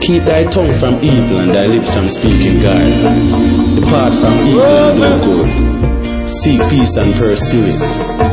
Keep thy tongue from evil and thy lips from speaking guile. Depart from evil and do good. Seek peace and pursue it.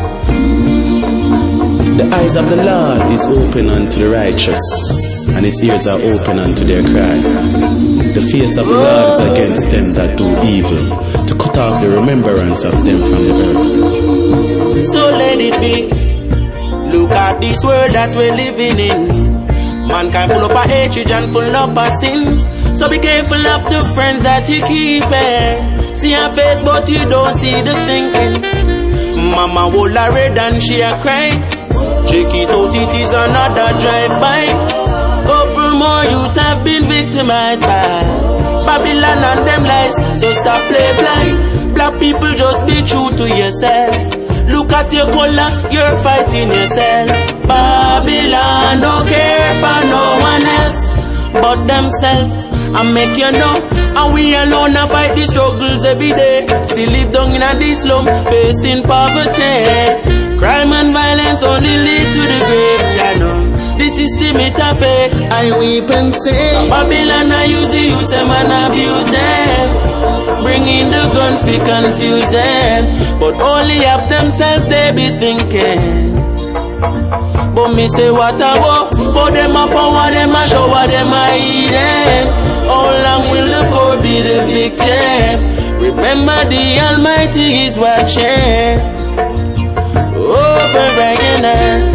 The eyes of the Lord is open unto the righteous, and his ears are open unto their cry. The face of the Lord is against them that do evil, to cut off the remembrance of them from the earth. So let it be. Look at this world that we're living in. Mankind full up of hatred and full up of sins. So be careful of the friends that you keep. See her face but you don't see the thinking. Mama hold her red and she a cry. Check it out, it is another drive-by. Couple more youths have been victimized by Babylon and them lies. So stop play blind. Black people, just be true to yourself. Look at your color, you're fighting yourself. Babylon don't care for no one else but themselves. I make you know, and we alone a fight the struggles every day. Still live down in a this slum, facing poverty. Crime and violence only lead to the grave. I know the system it a fake. I weep and say, Babylon I use the youth them and abuse them. Bring in the gun fi confuse them, but only of themselves they be thinking. But me say what about? But them a power, them a show, what them a eating. How long will the poor be the victim? Remember the Almighty is watching over again.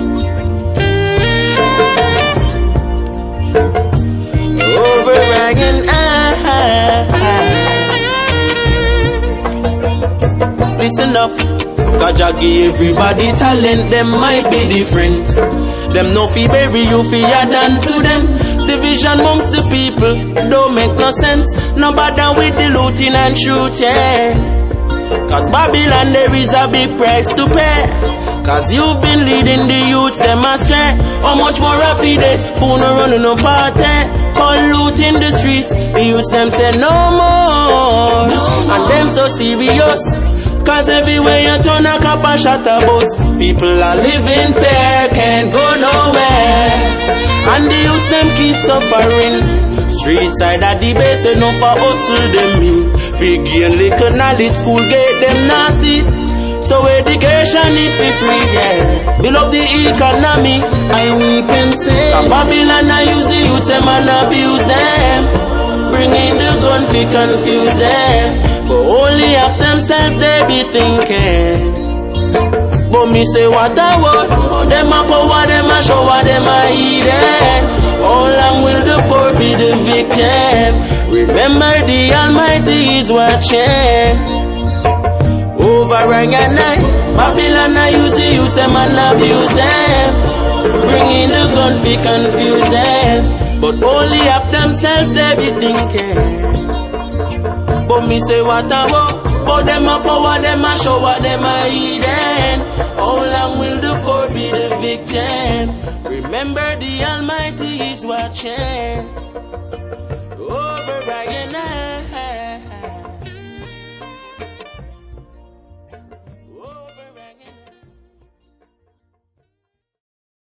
Over again. Listen up. Jah give everybody talent, them might be different. Them no fi bury you fear than to them. Division amongst the people don't make no sense. No bother with the looting and shooting. Cause Babylon there is a big price to pay. Cause you've been leading the youths them astray. How much more a feed it? Food no running no party. All loot in the streets. The youths them say no more. And them so serious. Cause everywhere you turn a cop and shot a bus. People are living fair, can't go nowhere. And the youths them keep suffering. Street side at the base, enough for hustle them in. Fi gain little knowledge, school gate them nasty. So education it be free, yeah. Build up the economy, I weep and say. Babylon I use the youths them and abuse them. Bring in the gun fi confuse them. But only of themselves they be thinking. But me say what I want. Them a power, them a show, what them a eating. How long will the poor be the victim? Remember the Almighty is watching. Over again night, Babylon I use the youths them and abuse them. Bring in the gun fi confuse them. But only of themselves they be thinking. But me say what I want. But them a power, them a show, what them a eating. How long will the poor be the victim? Remember the Almighty is watching.